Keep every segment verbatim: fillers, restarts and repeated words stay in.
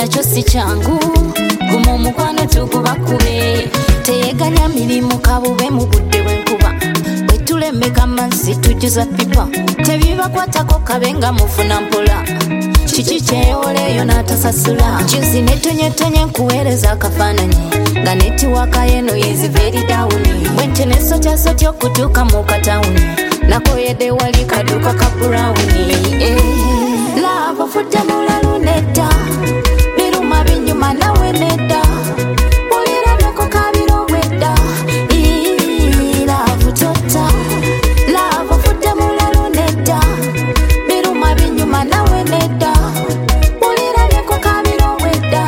nacho si changu gumu mukwano tukuba kube teyeganya mirimu kabube mu budde bwenkuba bwetulembeka mansi tujuza pipa tebibakwatako kabenga mufuna mpola kiki kyeyoleeyo n'atasasula juzi netonyetonye nkuweereza akafaananyi nga netiwaka yeno is very down bwentenesotyasoty okutuuka mu katawuni nakoyedde wali kaduuka ka burawuni laabo fudde mulalu nedda biruma binyuma nawe nedda bulirabyeko kabiro bwedda laavu tota laabo fudde mulalu nedda biruma binyuma nawe nedda bulirabyeko kabiro bwedda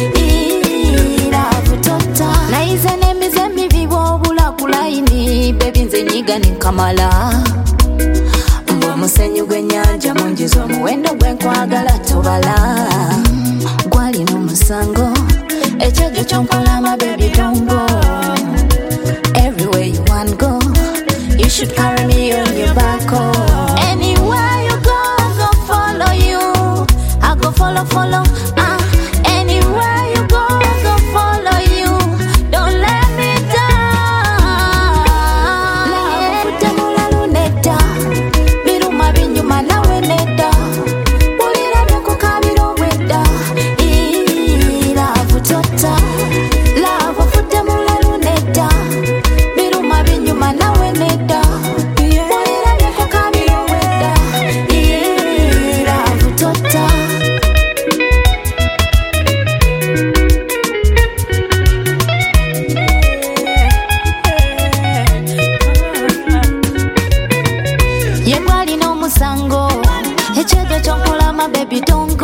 laavu tota nayize n'emize mibi bw'obula ku layini bebi nze nyiga nenkamala musenyu gwenyanja munjiza omuwendo gwenkwagala tubala gwalina omusango ekyejo kyonkola my baby don't go everywhere you want go you should carry me on your back oh. Anywhere you go I go follow you I go follow follow uh. Anywhere you go I go follow you don't let me down love fute mulalu neta binyuma nawe nedda bulirabyeko kabiro bwedda laavu tota laavu fudde mulalu nedda biruma binyuma nawe nedda bulirabyeko kabiro bwedda laavu tota ye gwalina omusango ekyejo kyonkola my baby don't